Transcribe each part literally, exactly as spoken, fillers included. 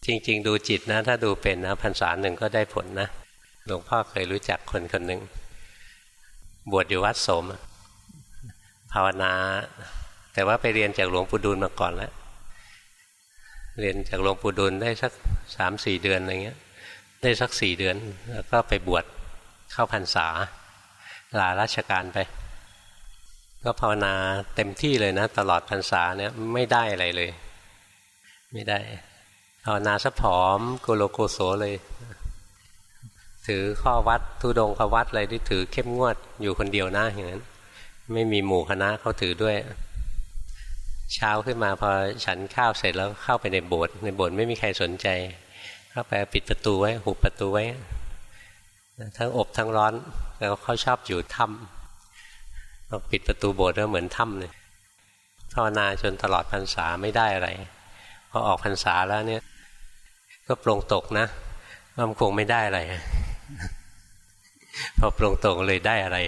จริงๆดูจิตนะถ้าดูเป็นนะพรรษาหนึ่งก็ได้ผลนะหลวงพ่อเคยรู้จักคนคนหนึ่งบวชอยู่วัดโสมภาวนาแต่ว่าไปเรียนจากหลวงปู่ดูลมาก่อนแล้วเรียนจากหลวงปู่ดูลได้สักสามสี่เดือนอะไรเงี้ยได้สักสี่เดือนแล้วก็ไปบวชเข้าพรรษาลาราชการไปก็ภาวนาเต็มที่เลยนะตลอดพรรษาเนี่ยไม่ได้อะไรเลยไม่ได้ภาวนาซะผอมโกโลโกโสเลยถือข้อวัดทุดงควัดอะไรที่ถือเข้มงวดอยู่คนเดียวนะอย่างนั้นไม่มีหมู่คณะเขาถือด้วยเช้าขึ้นมาพอฉันข้าวเสร็จแล้วเข้าไปในโบสถ์ในโบสถ์ไม่มีใครสนใจเข้าไปปิดประตูไว้หุบประตูไว้ทั้งอบทั้งร้อนแล้วเขาชอบอยู่ถ้ำเราปิดประตูโบสถ์แล้วเหมือนถ้ำเลยภาวนาจนตลอดพรรษาไม่ได้อะไรพอออกพรรษาแล้วเนี่ยก็ปลงตกนะมันคงไม่ได้อะไรพอปลงตกเลยได้อะไร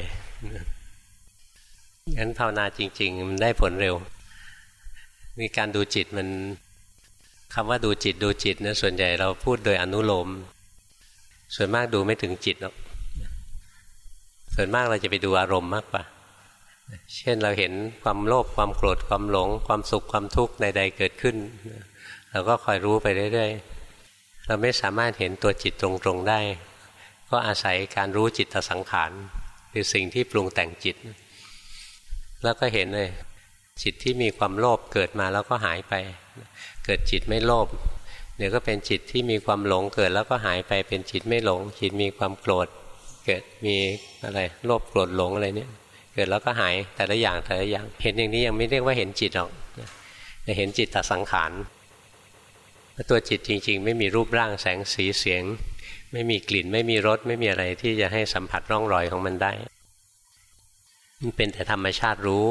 งั้นภาวนาจริงๆมันได้ผลเร็วมีการดูจิตมันคำว่าดูจิตดูจิตนะส่วนใหญ่เราพูดโดยอนุโลมส่วนมากดูไม่ถึงจิตหรอกส่วนมากเราจะไปดูอารมณ์มากกว่าเช่นเราเห็นความโลภความโกรธความหลงความสุขความทุกข์ใดๆเกิดขึ้นเราก็คอยรู้ไปเรื่อยๆเราไม่สามารถเห็นตัวจิตตรงๆได้ก็อาศัยการรู้จิตสังขารคือสิ่งที่ปรุงแต่งจิตแล้วก็เห็นเลยจิตที่มีความโลภเกิดมาแล้วก็หายไปเกิดจิตไม่โลภเดี๋ยวก็เป็นจิตที่มีความหลงเกิดแล้วก็หายไปเป็นจิตไม่หลงจิตมีความโกรธเกิดมีอะไรโลภโกรธหลงอะไรเนี่ยเกิดแล้วก็หายแต่ละอย่างแต่ละอย่างเห็นอย่างนี้ยังไม่เรียกว่าเห็นจิตหรอกแต่เห็นจิตตสังขารตัวจิตจริงๆไม่มีรูปร่างแสงสีเสียงไม่มีกลิ่นไม่มีรสไม่มีอะไรที่จะให้สัมผัสร่องรอยของมันได้มันเป็นแต่ธรรมชาติรู้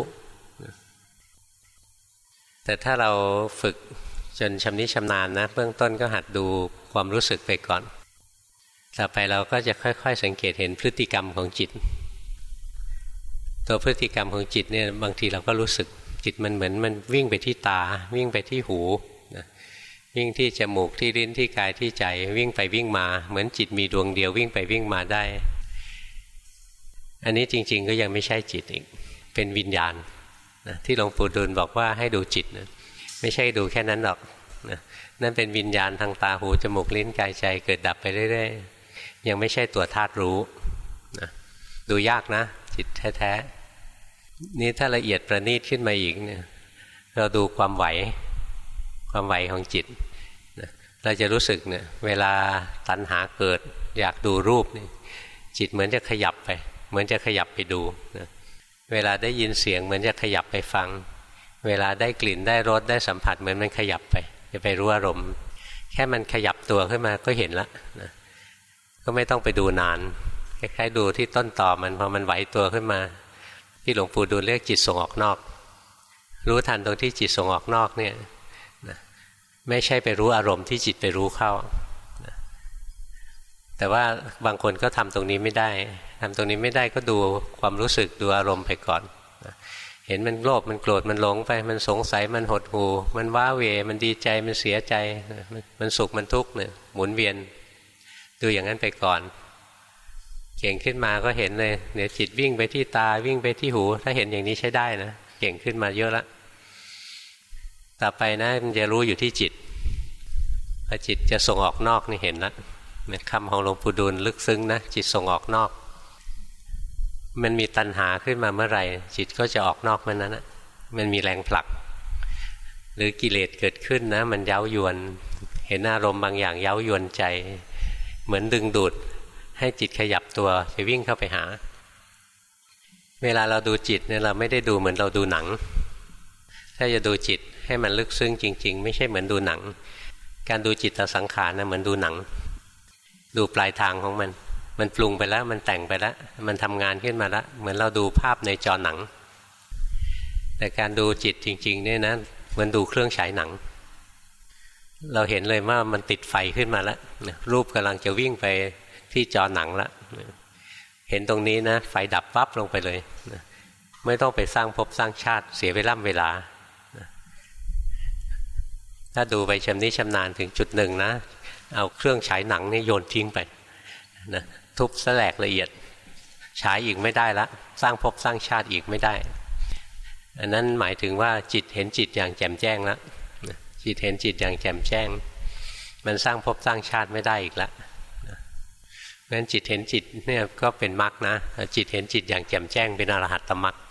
แต่ถ้าเราฝึกจนชำนิชำนาญนะเบื้องต้นก็หัดดูความรู้สึกไปก่อนต่อไปเราก็จะค่อยๆสังเกตเห็นพฤติกรรมของจิตตัวพฤติกรรมของจิตเนี่ยบางทีเราก็รู้สึกจิตมันเหมือนมันวิ่งไปที่ตาวิ่งไปที่หูนะวิ่งที่จมูกที่ลิ้นที่กายที่ใจวิ่งไปวิ่งมาเหมือนจิตมีดวงเดียววิ่งไปวิ่งมาได้อันนี้จริงๆก็ยังไม่ใช่จิตอีกเป็นวิญญาณนะที่หลวงปู่ดูลบอกว่าให้ดูจิตนะไม่ใช่ดูแค่นั้นหรอกนะนั่นเป็นวิญญาณทางตาหูจมูกลิ้นกายใจเกิดดับไปเรื่อยๆยังไม่ใช่ตัวธาตุรู้นะดูยากนะจิตแท้ๆนี่ถ้าละเอียดประณีตขึ้นมาอีกเนี่ยเราดูความไหวความไหวของจิตนะเราจะรู้สึกเนี่ยเวลาตัณหาเกิดอยากดูรูปนี่จิตเหมือนจะขยับไปเหมือนจะขยับไปดูนะเวลาได้ยินเสียงเหมือนจะขยับไปฟังเวลาได้กลิ่นได้รสได้สัมผัสเหมือนมันขยับไปจะไปรู้อารมณ์แค่มันขยับตัวขึ้นมาก็เห็นแล้วนะก็ไม่ต้องไปดูนานคล้ายๆดูที่ต้นตอมันพอมันไหวตัวขึ้นมาที่หลวงปู่ดูลเรียกจิตส่งออกนอกรู้ทันตรงที่จิตส่งออกนอกเนี่ยนะไม่ใช่ไปรู้อารมณ์ที่จิตไปรู้เข้านะแต่ว่าบางคนก็ทำตรงนี้ไม่ได้ทำตรงนี้ไม่ได้ก็ดูความรู้สึกดูอารมณ์ไปก่อนนะเห็นมันโลภมันโกรธมันหลงไปมันสงสัยมันหดหู่มันว้าเหวมันดีใจมันเสียใจมันสุขมันทุกข์เนี่ยหมุนเวียนดูอย่างนั้นไปก่อนเก่งขึ้นมาก็เห็นเลยเดี๋ยวจิตวิ่งไปที่ตาวิ่งไปที่หูถ้าเห็นอย่างนี้ใช้ได้นะเก่งขึ้นมาเยอะละต่อไปนะมันจะรู้อยู่ที่จิตพอจิตจะส่งออกนอกนี่เห็นละคำของหลวงปู่ดูลลึกซึ้งนะจิตส่งออกนอกมันมีตัณหาขึ้นมาเมื่อไหร่จิตก็จะออกนอกเมื่อนั้นนะมันมีแรงผลักหรือกิเลสเกิดขึ้นนะมันเย้ายวนเห็นอารมณ์บางอย่างเย้ายวนใจเหมือนดึงดูดให้จิตขยับตัวจะวิ่งเข้าไปหาเวลาเราดูจิตเนี่ยเราไม่ได้ดูเหมือนเราดูหนังถ้าจะดูจิตให้มันลึกซึ้งจริงๆไม่ใช่เหมือนดูหนังการดูจิตสังขารนะเหมือนดูหนังดูปลายทางของมันมันปรุงไปแล้วมันแต่งไปแล้วมันทำงานขึ้นมาแล้วเหมือนเราดูภาพในจอหนังแต่การดูจิตจริงๆเนี่ยนะเหมือนดูเครื่องฉายหนังเราเห็นเลยว่ามันติดไฟขึ้นมาแล้วรูปกำลังจะวิ่งไปที่จอหนังแล้วเห็นตรงนี้นะไฟดับปั๊บลงไปเลยไม่ต้องไปสร้างภพสร้างชาติเสียเวลาเวลาถ้าดูไปชำนิชำนาญถึงจุดหนึ่งนะเอาเครื่องฉายหนังนี่โยนทิ้งไปนะทุบแสลกละเอียดฉายอีกไม่ได้ละสร้างภพสร้างชาติอีกไม่ได้อันนั้นหมายถึงว่าจิตเห็นจิตอย่างแจ่มแจ้งแล้วจิตเห็นจิตอย่างแจ่มแจ้งมันสร้างภพสร้างชาติไม่ได้อีกแล้วงั้นจิตเห็นจิตเนี่ยก็เป็นมรรคนะจิตเห็นจิตอย่างแจ่มแจ้งเป็นอรหัตตมรรค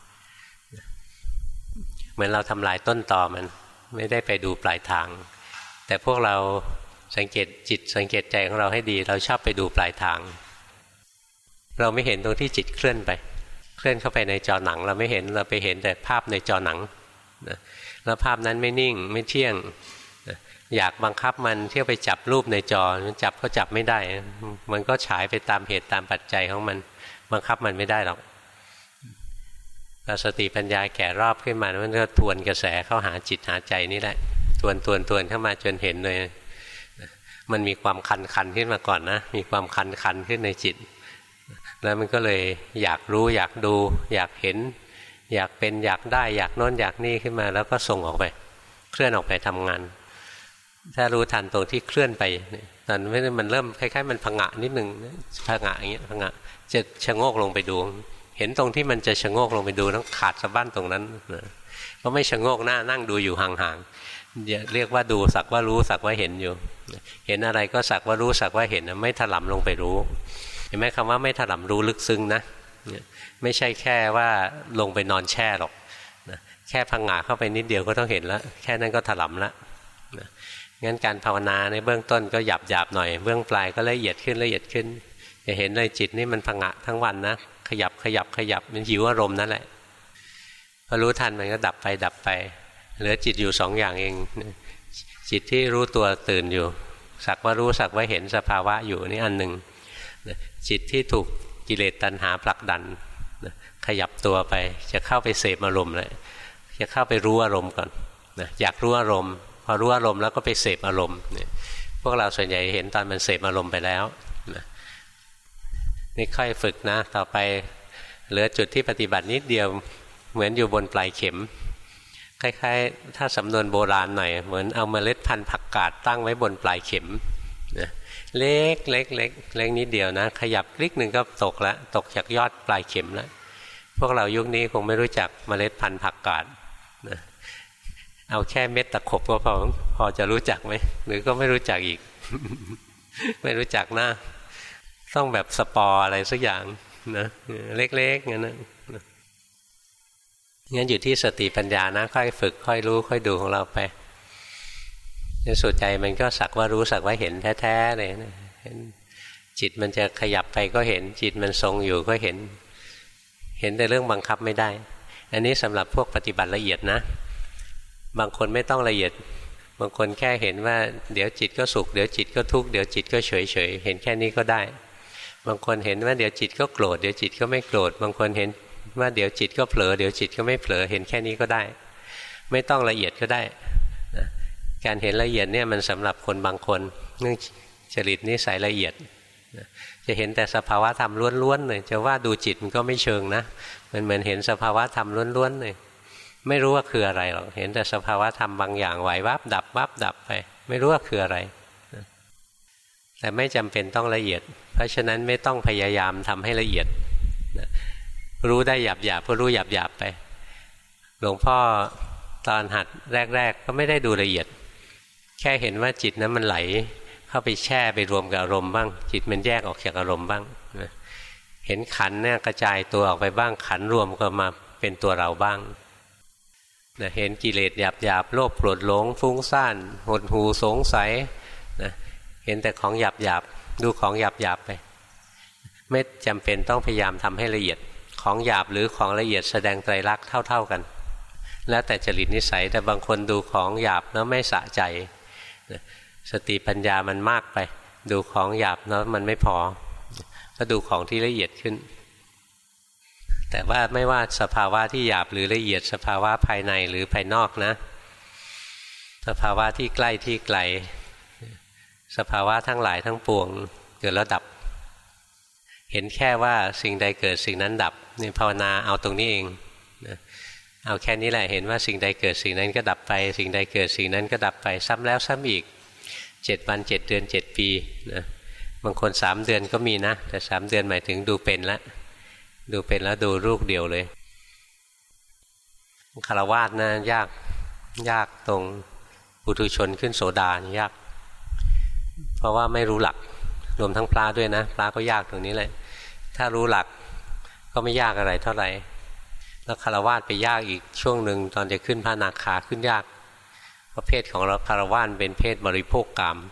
เหมือนเราทำลายต้นตอมันไม่ได้ไปดูปลายทางแต่พวกเราสังเกตจิตสังเกตใจของเราให้ดีเราชอบไปดูปลายทางเราไม่เห็นตรงที่จิตเคลื่อนไปเคลื่อนเข้าไปในจอหนังเราไม่เห็นเราไปเห็นแต่ภาพในจอหนังนะแล้วภาพนั้นไม่นิ่งไม่เที่ยงนะอยากบังคับมันเที่ยวไปจับรูปในจอมันจับก็จับไม่ได้มันก็ฉายไปตามเหตุตามปัจจัยของมันบังคับมันไม่ได้หรอกพอสติปัญญาแก่รอบขึ้นมามันก็ทวนกระแสเข้าหาจิตหาใจนี่แหละทวนทวนทวนเข้ามาจนเห็นเลยมันมีความคันคันขึ้นมาก่อนนะมีความคันคันขึ้นในจิตแล้วมันก็เลยอยากรู้อยากดูอยากเห็นอยากเป็นอยากได้อยากโน้นอยากนี่ขึ้นมาแล้วก็ส่งออกไปเคลื่อนออกไปทำงานถ้ารู้ทันตรงที่เคลื่อนไปตอนนี้มันเริ่มคล้ายๆมันผงะนิดนึงผงะอย่างเงี้ยผงะจะชะโงกลงไปดูเห็นตรงที่มันจะชะโงกลงไปดูต้องขาดสะบั้นตรงนั้นก็ไม่ชะโงกหน้านั่งดูอยู่ห่างๆเรียกว่าดูสักว่ารู้สักว่าเห็นอยู่เห็นอะไรก็สักว่ารู้สักว่าเห็นไม่ถลำลงไปรู้เห็นไหมคำว่าไม่ถลำรู้ลึกซึ้งนะไม่ใช่แค่ว่าลงไปนอนแช่หรอกแค่พังงาเข้าไปนิดเดียวก็ต้องเห็นแล้วแค่นั้นก็ถลำแล้วงั้นการภาวนาในเบื้องต้นก็หยาบหยาบหน่อยเบื้องปลายก็ละเอียดขึ้นละเอียดขึ้นจะเห็นเลยจิตนี่มันพังงะทั้งวันนะขยับขยับขยับมันหิวอารมณ์นั่นแหละพอรู้ทันมันก็ดับไปดับไปเหลือจิตอยู่สองอย่างเองจิตที่รู้ตัวตื่นอยู่สักว่ารู้สักว่าเห็นสภาวะอยู่นี่อันหนึ่งจิตที่ถูกกิเลสตัณหาผลักดันขยับตัวไปจะเข้าไปเสพอารมณ์เลยจะเข้าไปรู้อารมณ์ก่อนอยากรู้อารมณ์พอรู้อารมณ์แล้วก็ไปเสพอารมณ์พวกเราส่วนใหญ่เห็นตอนมันเสพอารมณ์ไปแล้วนี่ค่อยฝึกนะต่อไปเหลือจุดที่ปฏิบัตินิดเดียวเหมือนอยู่บนปลายเข็มคล้ายๆถ้าสำนวนโบราณหน่อยเหมือนเอาเมล็ดพันธุ์ผักกาดตั้งไว้บนปลายเข็มนะเล็กเล็กเล็กเล็กนิดเดียวนะขยับคลิกหนึ่งก็ตกแล้วตกจากยอดปลายเข็มแล้วพวกเรายุคนี้คงไม่รู้จักเมล็ดพันธุ์ผักกาดนะเอาแค่เม็ดตะขบก็พอพอจะรู้จักไหมหรือก็ไม่รู้จักอีก ไม่รู้จักนะต้องแบบสปอร์อะไรสักอย่างนะเล็กๆงั้นนะงั้นอยู่ที่สติปัญญานะค่อยฝึกค่อยรู้ค่อยดูของเราไปในสุดใจมันก็สักว่ารู้สักว่าเห็นแท้ๆเลยนะจิตมันจะขยับไปก็เห็นจิตมันทรงอยู่ก็เห็นเห็นแต่เรื่องบังคับไม่ได้อันนี้สำหรับพวกปฏิบัติละเอียดนะบางคนไม่ต้องละเอียดบางคนแค่เห็นว่าเดี๋ยวจิตก็สุขเดี๋ยวจิตก็ทุกข์เดี๋ยวจิตก็เฉยๆเห็นแค่นี้ก็ได้บางคนเห็นว่าเดี๋ยวจิตก็โกรธเดี๋ยวจิตก็ไม่โกรธบางคนเห็นว่าเดี๋ยวจิตก็เผลอเดี๋ยวจิตก็ไม่เผลอเห็นแค่นี้ก็ได้ไม่ต้องละเอียดก็ได้นะการเห็นละเอียดเนี่ยมันสำหรับคนบางคนเนื่องจริตนิสัยละเอียดนะจะเห็นแต่สภาวะธรรมล้วนๆเลยจะว่าดูจิตมันก็ไม่เชิงนะมันเหมือนเห็นสภาวะธรรมล้วนๆเลยไม่รู้ว่าคืออะไรหรอกเห็นแต่สภาวะธรรมบางอย่างไหววับดับวับดับไปไม่รู้ว่าคืออะไรนะแต่ไม่จำเป็นต้องละเอียดเพราะฉะนั้นไม่ต้องพยายามทำให้ละเอียดนะรู้ได้หยาบหยาบก็รู้หยาบหยาบไปหลวงพ่อตอนหัดแรกๆก็ไม่ได้ดูละเอียดแค่เห็นว่าจิตนั้นมันไหลเข้าไปแช่ไปรวมกับอารมณ์บ้างจิตมันแยกออกจากอารมณ์บ้างนะเห็นขันเนี่ยกระจายตัวออกไปบ้างขันรวมก็มาเป็นตัวเราบ้างนะเห็นกิเลสหยาบหยาบโลภโกรธหลงฟุ้งซ่านหดหู่สงสัยนะเห็นแต่ของหยาบหยาบดูของหยาบหยาบไปไม่จำเป็นต้องพยายามทำให้ละเอียดของหยาบหรือของละเอียดแสดงไตรลักษณ์เท่าๆกันแล้วแต่จริตนิสัยแต่บางคนดูของหยาบแล้วไม่สะใจสติปัญญามันมากไปดูของหยาบแล้วมันไม่พอก็ดูของที่ละเอียดขึ้นแต่ว่าไม่ว่าสภาวะที่หยาบหรือละเอียดสภาวะภายในหรือภายนอกนะสภาวะที่ใกล้ที่ไกลสภาวะทั้งหลายทั้งปวงเกิดแล้วดับเห็นแค่ว่าสิ่งใดเกิดสิ่งนั้นดับนี่ภาวนาเอาตรงนี้เองนะเอาแค่นี้แหละเห็นว่าสิ่งใดเกิดสิ่งนั้นก็ดับไปสิ่งใดเกิดสิ่งนั้นก็ดับไปซ้ำแล้วซ้ำอีกเจ็ดวันเจ็ดเดือนเจ็ดปีนะบางคนสามเดือนก็มีนะแต่สามเดือนหมายถึงดูเป็นแล้วดูเป็นแล้วดูรูปเดียวเลยคฤหัสถ์นะยากยากตรงปุถุชนขึ้นโสดานี่ยากเพราะว่าไม่รู้หลักรวมทั้งพระด้วยนะพระก็ยากตรงนี้แหละถ้ารู้หลักก็ไม่ยากอะไรเท่าไหร่แล้วคฤหัสถ์ไปยากอีกช่วงหนึ่งตอนจะขึ้นพระอนาคาขึ้นยากเพราะเพศของเราคฤหัสถ์เป็นเพศบริโภคกาม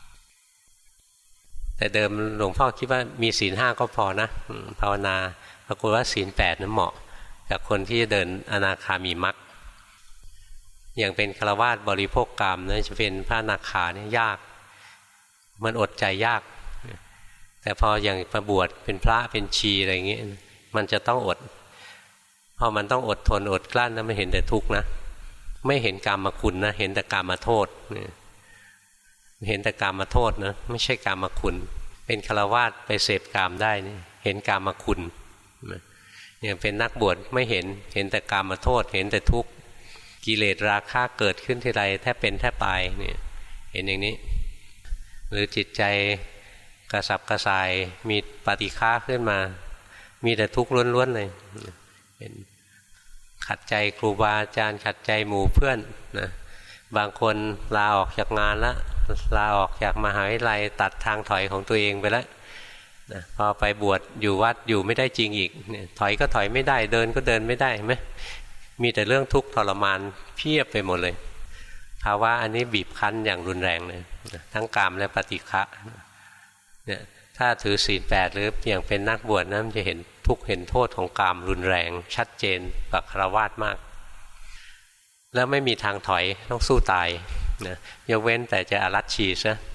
แต่เดิมหลวงพ่อคิดว่ามีศีลห้าก็พอนะภาวนาปรากฏว่าศีลแปดนั้นเหมาะกับคนที่จะเดินอนาคามีมรรคอย่างเป็นคฤหัสถ์บริโภคกามนะจะเป็นพระอนาคาเนี่ยยากมันอดใจยากแต่พออย่างประบวชเป็นพระเป็นชีอะไรอย่างเงี้ยมันจะต้องอดพอมันต้องอดทนอดกลั้นนะไม่เห็นแต่ทุกข์นะไม่เห็นกามคุณนะเห็นแต่กามโทษเห็นแต่กามโทษนะไม่ใช่กามคุณเป็นฆราวาสไปเสพกามได้นี่เห็นกามคุณอย่างเป็นนักบวชไม่เห็นเห็นแต่กามโทษเห็นแต่ทุกข์กิเลสราคะเกิดขึ้นทีไรแทบเป็นแทบตายเนี่ยเห็นอย่างนี้หรือจิตใจกระสับกระส่ายมีปฏิฆาขึ้นมามีแต่ทุกข์ล้วนๆเลยเห็นขัดใจครูบาอาจารย์ขัดใจหมู่เพื่อนนะบางคนลาออกจากงานแล้วลาออกจากมหาวิทยาลัยตัดทางถอยของตัวเองไปแล้วนะพอไปบวชอยู่วัดอยู่ไม่ได้จริงอีกเนี่ยถอยก็ถอยไม่ได้เดินก็เดินไม่ได้ไหมมีแต่เรื่องทุกข์ทรมานเพียบไปหมดเลยภาวะอันนี้บีบคั้นอย่างรุนแรงเลยทั้งกามและปฏิฆะเนี่ยถ้าถือศีลแปดหรืออย่างเป็นนักบวชนะมันจะเห็นทุกข์เห็นโทษของกามรุนแรงชัดเจนกว่าฆราวาสมากแล้วไม่มีทางถอยต้องสู้ตายนะยกเว้นแต่จะอารัชชีซะ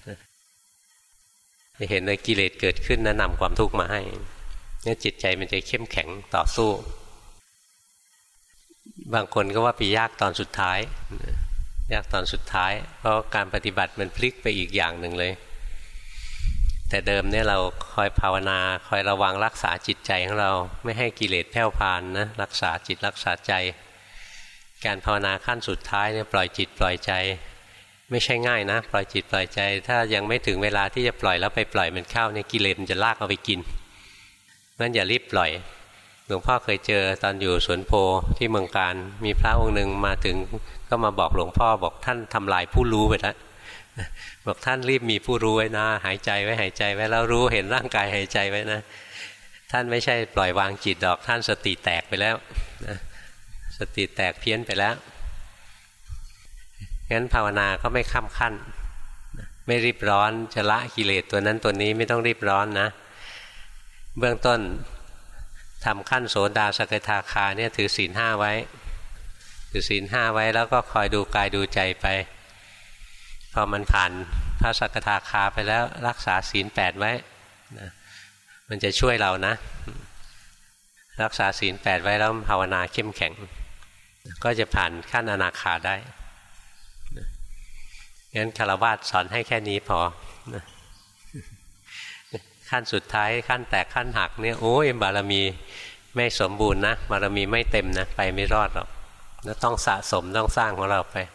จะเห็นเลยกิเลสเกิดขึ้นนะนำความทุกข์มาให้เนี่ยจิตใจมันจะเข้มแข็งต่อสู้บางคนก็ว่าไปยากตอนสุดท้ายยากตอนสุดท้ายเพราะการปฏิบัติมันพลิกไปอีกอย่างหนึ่งเลยแต่เดิมเนี่ยเราคอยภาวนาคอยระวังรักษาจิตใจของเราไม่ให้กิเลสแผ่วพานนะรักษาจิตรักษาใจการภาวนาขั้นสุดท้ายเนี่ยปล่อยจิตปล่อยใจไม่ใช่ง่ายนะปล่อยจิตปล่อยใจถ้ายังไม่ถึงเวลาที่จะปล่อยแล้วไปปล่อยมันเข้าเนี่ยกิเลสมันจะลากเอาไปกินงั้นอย่ารีบปล่อยหลวงพ่อเคยเจอตอนอยู่สวนโพที่เมืองการมีพระองค์หนึ่งมาถึงก็มาบอกหลวงพ่อบอกท่านทำลายผู้รู้ไปแล้วบอกท่านรีบมีผู้รู้ไว้นะหายใจไว้หายใจไว้แล้วรู้เห็นร่างกายหายใจไว้นะท่านไม่ใช่ปล่อยวางจิตดอกท่านสติแตกไปแล้วนะสติแตกเพี้ยนไปแล้วงั้นภาวนาก็ไม่ข้ามขั้นไม่รีบร้อนจะละกิเลสตัวนั้นตัวนี้ไม่ต้องรีบร้อนนะเบื้องต้นทำขั้นโสดาสกทาคาเนี่ยถือศีลห้าไว้ถือศีลห้าไว้แล้วก็คอยดูกายดูใจไปพอมันผ่านพระสกทาคาไปแล้วรักษาศีลแปดไว้นะมันจะช่วยเรานะรักษาศีลแปดไว้แล้วภาวนาเข้มแข็งก็จะผ่านขั้นอนาคาได้งั้นฆราวาสสอนให้แค่นี้พอขั้นสุดท้ายขั้นแตกขั้นหักเนี่ยโอ้ยบารมีไม่สมบูรณ์นะบารมีไม่เต็มนะไปไม่รอดหรอกแล้วต้องสะสมต้องสร้างของเราไป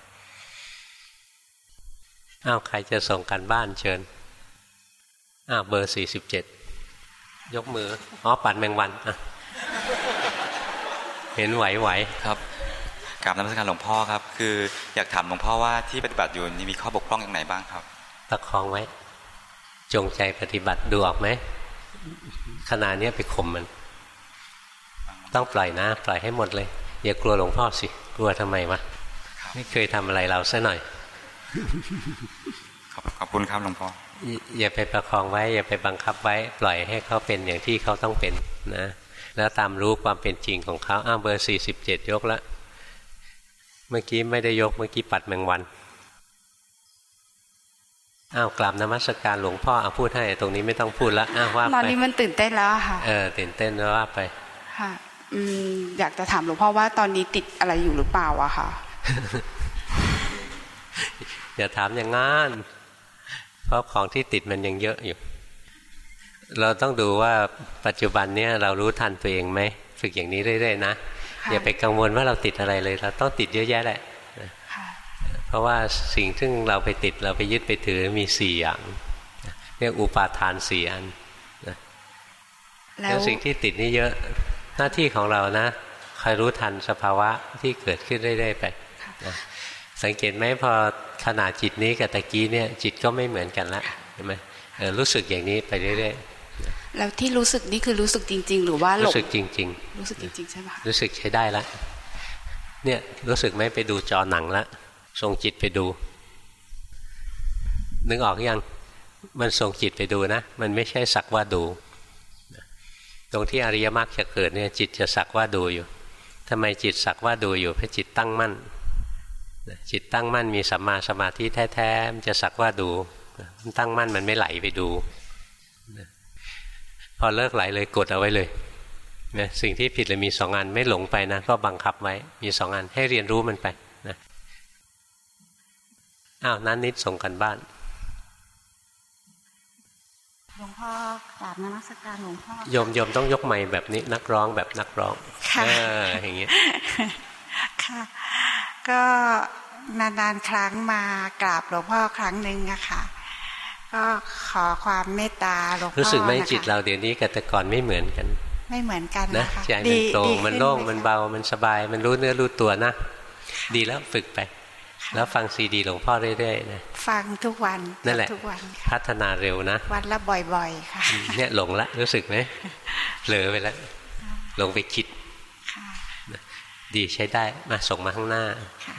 อ้าวใครจะส่งกันบ้านเชิญอ้าวเบอร์สี่สิบเจ็ดยกมืออ๋อปัดแมงวันอ่ะเห็นไหวๆครับกราบนมัสการหลวงพ่อครับคืออยากถามหลวงพ่อว่าที่ปฏิบัติอยู่นี่มีข้อบกพร่องอย่างไรบ้างครับประคองไว้จงใจปฏิบัติดูออกไหมขณะนี้ไปข่มมันต้องปล่อยนะปล่อยให้หมดเลยอย่ากลัวหลวงพ่อสิกลัวทำไมวะไม่เคยทำอะไรเราซะหน่อยขอบคุณครับหลวงพ่ออย่าไปประคองไว้อย่าไปบังคับไว้ปล่อยให้เขาเป็นอย่างที่เขาต้องเป็นนะแล้วตามรู้ความเป็นจริงของเขาอ้าวเบอร์สี่สิบเจ็ดยกละเมื่อกี้ไม่ได้ยกเมื่อกี้ปัดแมงวันอ้าวกราบนมัสการหลวงพ่อเอาพูดให้ตรงนี้ไม่ต้องพูดละอ้าวว่าไปตอนนี้มันตื่นเต้นแล้วค่ะเออตื่นเต้นแล้วว่าไปค่ะอืมอยากจะถามหลวงพ่อว่าตอนนี้ติดอะไรอยู่หรือเปล่าอะค่ะอย่าถามอย่างงั้นเพราะของที่ติดมันยังเยอะอยู่เราต้องดูว่าปัจจุบันเนี้ยเรารู้ทันตัวเองไหมฝึกอย่างนี้เรื่อยๆนะอย่าไปกังวลว่าเราติดอะไรเลยเราต้องติดเยอะแยะแหละเพราะว่าสิ่งที่เราไปติดเราไปยึดไปถือมีสี่อย่างเรียกอุปาทานสี่อันแล้วสิ่งที่ติดนี่เยอะหน้าที่ของเรานะคอยรู้ทันสภาวะที่เกิดขึ้นเรื่อยๆไปนะสังเกตไหมพอขนาดจิตนี้กับตะกี้เนี่ยจิตก็ไม่เหมือนกันละเห็นไหมรู้สึกอย่างนี้ไปเรื่อยๆแล้วที่รู้สึกนี่คือรู้สึกจริงๆหรือว่าหลงรู้สึกจริงๆรู้สึกจริงๆใช่ไหมรู้สึกใช้ได้แล้วเนี่ยรู้สึกไหมไปดูจอหนังแล้วส่งจิตไปดูนึกออกยังมันส่งจิตไปดูนะมันไม่ใช่สักว่าดูตรงที่อริยมรรคจะเกิดเนี่ยจิตจะสักว่าดูอยู่ทำไมจิตสักว่าดูอยู่เพราะจิตตั้งมั่นจิตตั้งมั่นมีสัมมาสมาธิแท้ๆมันจะสักว่าดูมันตั้งมั่นมันไม่ไหลไปดูพอเลิกไหลเลยกดเอาไว้เลยนะสิ่งที่ผิดเลยมีสองอันไม่หลงไปนะก็บังคับไว้มีสองอันให้เรียนรู้มันไปนะอ้าวนั้นนิดส่งกันบ้านหลวงพ่อกราบนมัสการหลวงพ่อโยมโยมต้องยกไมค์แบบนี้นักร้องแบบนักร้องเอออย่างเงี้ยค่ะก็นานๆครั้งมากราบหลวงพ่อครั้งหนึ่งอะค่ะก็ขอความเมตตาหลวงพ่อรู้สึกไหมจิตเราเดี๋ยวนี้กับแต่ก่อนไม่เหมือนกันไม่เหมือนกันนะใจมันโปร่งมันโล่งมันเบามันสบายมันรู้เนื้อรู้ตัวนะดีแล้วฝึกไปแล้วฟังซีดีหลวงพ่อเรื่อยๆนะฟังทุกวันนั่นแหละพัฒนาเร็วนะวันละบ่อยๆค่ะเนี่ยหลงละรู้สึกไหมเผลอไปแล้วหลงไปคิดดีใช้ได้มาส่งมาข้างหน้า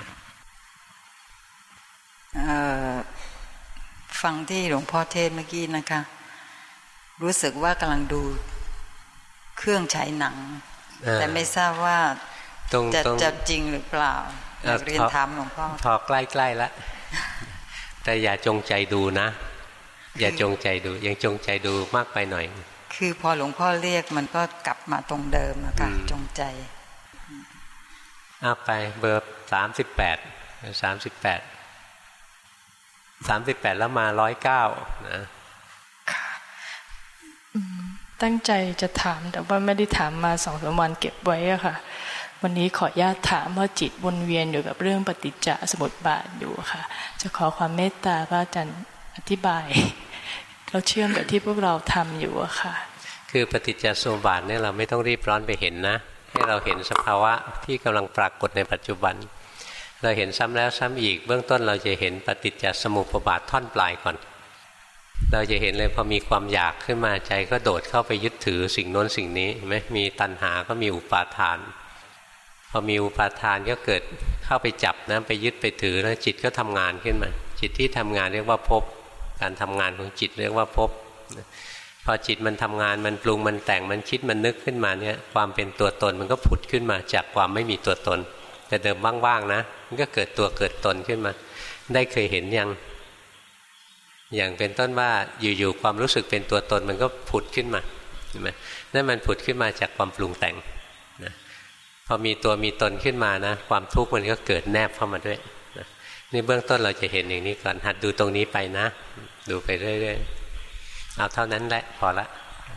ฟังที่หลวงพ่อเทศเมื่อกี้นะคะรู้สึกว่ากำลังดูเครื่องฉายหนังแต่ไม่ทราบว่าจะจะจริงหรือเปล่าเรียนถามหลวงพ่อพอใกล้ๆแล้วแต่อย่าจงใจดูนะอย่าจงใจดูยังจงใจดูมากไปหน่อยคือพอหลวงพ่อเรียกมันก็กลับมาตรงเดิมนะคะจงใจเอาไปเบอร์สามสิบแปดสามสิบแปดสามสิบแปดแล้วมาร้อยเก้านะตั้งใจจะถามแต่ว่าไม่ได้ถามมาสองสามวันเก็บไว้อะค่ะวันนี้ขออนุญาตถามว่าจิตวนเวียนอยู่กับเรื่องปฏิจจสมุปบาทอยู่ค่ะจะขอความเมตตาพระอาจารย์อธิบายเราเชื่อมกับที่พวกเราทำอยู่อะค่ะคือปฏิจจสมุปบาทเนี่ยเราไม่ต้องรีบร้อนไปเห็นนะให้เราเห็นสภาวะที่กำลังปรากฏในปัจจุบันเราเห็นซ้ำแล้วซ้ำอีกเบื้องต้นเราจะเห็นปฏิจจสมุปบาทท่อนปลายก่อนเราจะเห็นเลยพอมีความอยากขึ้นมาใจก็โดดเข้าไปยึดถือสิ่งโน้นสิ่งนี้เห็นไหมมีตัณหาก็มีอุปาทานพอมีอุปาทานก็เกิดเข้าไปจับนะไปยึดไปถือแล้วจิตก็ทำงานขึ้นมาจิตที่ทำงานเรียกว่าภพการทำงานของจิตเรียกว่าภพพอจิตมันทำงานมันปรุงมันแต่งมันคิดมันนึกขึ้นมาเนี่ยความเป็นตัวตนมันก็ผุดขึ้นมาจากความไม่มีตัวตนแต่เดิมว่างๆนะมันก็เกิดตัวเกิดตนขึ้นมาได้เคยเห็นยังอย่างเป็นต้นว่าอยู่ๆความรู้สึกเป็นตัวตนมันก็ผุดขึ้นมาเห็นไหมนั่นมันผุดขึ้นมาจากความปรุงแต่งนะพอมีตัวมีตนขึ้นมานะความทุกข์มันก็เกิดแนบเข้ามาด้วยนะนี่เบื้องต้นเราจะเห็นอย่างนี้ก่อนหัดดูตรงนี้ไปนะดูไปเรื่อยๆเอาเท่านั้นแหละพอละ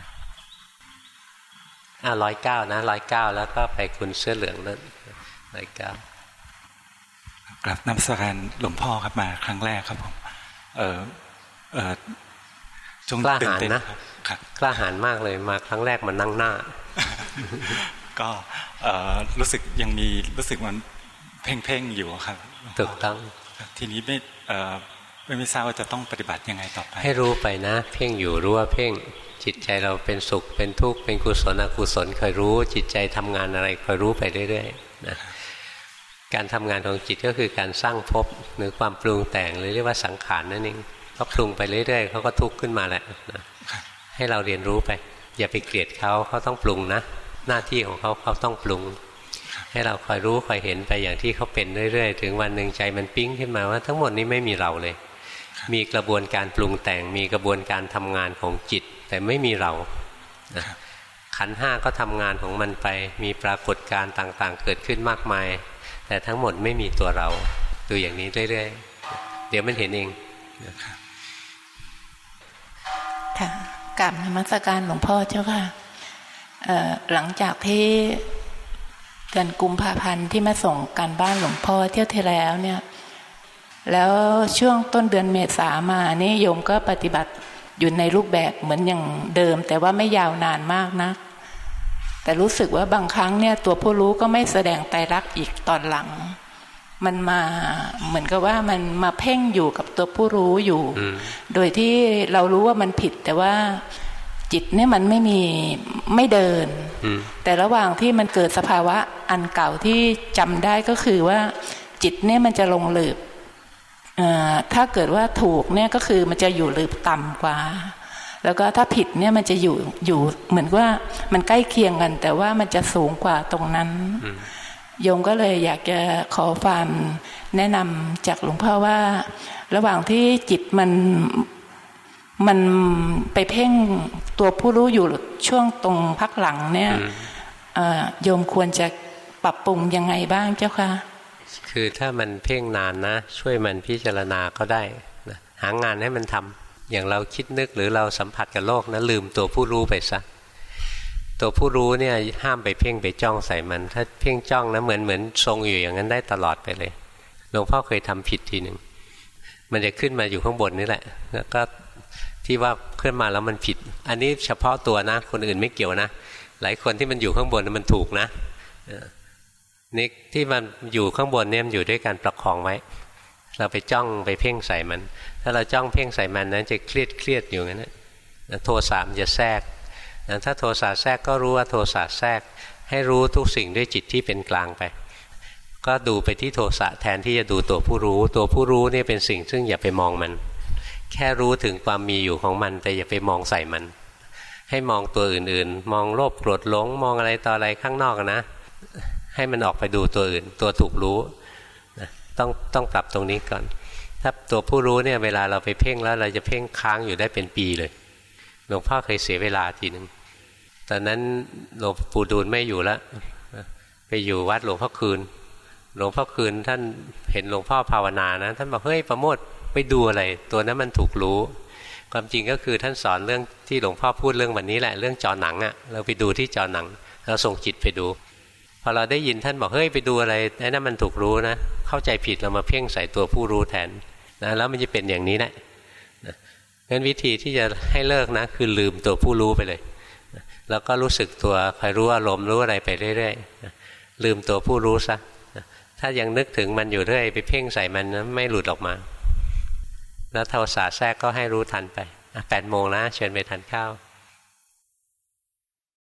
อ่ะร้อยเก้านะร้อยเก้าแล้วก็ไปคุณเสื้อเหลืองนั่นร้อยเก้ากลับนมัสการหลวงพ่อครับมาครั้งแรกครับผมเออเออจงกล้าหาญนะกล้าหาญมากเลยมาครั้งแรกมันนั่งหน้าก็รู้สึกยังมีรู้สึกมันเพ่งๆอยู่ครับถูกต้องทีนี้ไม่ไม่ไม่ทราบว่าจะต้องปฏิบัติยังไงต่อไปให้รู้ไปนะเพ่งอยู่รู้ว่าเพ่งจิตใจเราเป็นสุขเป็นทุกข์เป็นกุศลอกุศลคอยรู้จิตใจทำงานอะไรคอยรู้ไปเรื่อยๆนะการทำงานของจิตก็คือการสร้างภพหรือความปรุงแต่งหรือเรียกว่าสังขารนั่นเองเขาปรุงไปเรื่อยๆเขาก็ทุกข์ขึ้นมาแหละนะให้เราเรียนรู้ไปอย่าไปเกลียดเขาเขาต้องปรุงนะหน้าที่ของเขาเขาต้องปรุงให้เราคอยรู้คอยเห็นไปอย่างที่เขาเป็นเรื่อยๆถึงวันหนึ่งใจมันปิ๊งขึ้นมาว่าทั้งหมดนี้ไม่มีเราเลยมีกระบวนการปรุงแต่งมีกระบวนการทำงานของจิตแต่ไม่มีเรานะขันธ์ห้าก็ทำงานของมันไปมีปรากฏการณ์ต่างๆเกิดขึ้นมากมายแต่ทั้งหมดไม่มีตัวเราดูอย่างนี้เรื่อยๆเดี๋ยวมันเห็นเองค่ะกราบนมัสการหลวงพ่อเจ้าค่ะหลังจากที่ดือนกุมภาพันธ์ที่มาส่งการบ้านหลวงพ่อเที่ยวที่แล้วเนี่ยแล้วช่วงต้นเดือนเมษามานี่โยมก็ปฏิบัติอยู่ในรูปแบบเหมือนอย่างเดิมแต่ว่าไม่ยาวนานมากนะแต่รู้สึกว่าบางครั้งเนี่ยตัวผู้รู้ก็ไม่แสดงไตรลักษณ์อีกตอนหลังมันมาเหมือนกับว่ามันมาเพ่งอยู่กับตัวผู้รู้อยู่โดยที่เรารู้ว่ามันผิดแต่ว่าจิตเนี่ยมันไม่มีไม่เดินแต่ระหว่างที่มันเกิดสภาวะอันเก่าที่จำได้ก็คือว่าจิตเนี่ยมันจะลงหลืบถ้าเกิดว่าถูกเนี่ยก็คือมันจะอยู่หลืบต่ำกว่าแล้วก็ถ้าผิดเนี่ยมันจะอยู่อยู่เหมือนว่ามันใกล้เคียงกันแต่ว่ามันจะสูงกว่าตรงนั้นโยมก็เลยอยากจะขอความแนะนำจากหลวงพ่อว่าระหว่างที่จิตมันมันไปเพ่งตัวผู้รู้อยู่ช่วงตรงพักหลังเนี่ยโยมควรจะปรับปรุงยังไงบ้างเจ้าคะคือถ้ามันเพ่งนานนะช่วยมันพิจารณาก็ได้นะหางานให้มันทำอย่างเราคิดนึกหรือเราสัมผัสกับโลกนะลืมตัวผู้รู้ไปซะตัวผู้รู้เนี่ยห้ามไปเพ่งไปจ้องใส่มันถ้าเพ่งจ้องนะเหมือนเหมือนทรงอยู่อย่างนั้นได้ตลอดไปเลยหลวงพ่อเคยทำผิดทีหนึ่งมันจะขึ้นมาอยู่ข้างบนนี่แหละแล้วก็ที่ว่าขึ้นมาแล้วมันผิดอันนี้เฉพาะตัวนะคนอื่นไม่เกี่ยวนะหลายคนที่มันอยู่ข้างบนมันถูกนะนี่ที่มันอยู่ข้างบนเนี่ยมันอยู่ด้วยการประคองไว้เราไปจ้องไปเพ่งใส่มันถ้าเราจ้องเพ่งใส่มันนั้นจะเครียดเครียดอยู่งั้นนะโทสะมันจะแทรกถ้าโทสะแทรกก็รู้ว่าโทสะแทรกให้รู้ทุกสิ่งด้วยจิตที่เป็นกลางไปก็ดูไปที่โทสะแทนที่จะดูตัวผู้รู้ตัวผู้รู้นี่เป็นสิ่งซึ่งอย่าไปมองมันแค่รู้ถึงความมีอยู่ของมันแต่อย่าไปมองใส่มันให้มองตัวอื่นๆมองโลภโกรธหลงมองอะไรต่ออะไรข้างนอกนะให้มันออกไปดูตัวอื่นตัวถูกรู้นะต้องต้องปรับตรงนี้ก่อนถ้าตัวผู้รู้เนี่ยเวลาเราไปเพ่งแล้วเราจะเพ่งค้างอยู่ได้เป็นปีเลยหลวงพ่อเคยเสียเวลาทีนึงตอนนั้นหลวงปู่ดูลไม่อยู่แล้วไปอยู่วัดหลวงพ่อคืนหลวงพ่อคืนท่านเห็นหลวงพ่อภาวนานะท่านบอกเฮ้ยประโมทไปดูอะไรตัวนั้นมันถูกรู้ความจริงก็คือท่านสอนเรื่องที่หลวงพ่อพูดเรื่องวันนี้แหละเรื่องจอหนังอะเราไปดูที่จอหนังเราส่งจิตไปดูพอเราได้ยินท่านบอกเฮ้ยไปดูอะไรไอ้นั่นมันถูกรู้นะเข้าใจผิดเรามาเพ่งใส่ตัวผู้รู้แทนนะแล้วมันจะเป็นอย่างนี้แหละงั้นวิธีที่จะให้เลิกนะคือลืมตัวผู้รู้ไปเลยแล้วก็รู้สึกตัวคอยรู้อารมณ์รู้อะไรไปเรื่อยๆลืมตัวผู้รู้ซะถ้ายังนึกถึงมันอยู่เรื่อยไปเพ่งใส่มันนะไม่หลุดออกมาแล้วโทสะแทรกก็ให้รู้ทันไปแปดโมงนะเชิญไปทานข้าว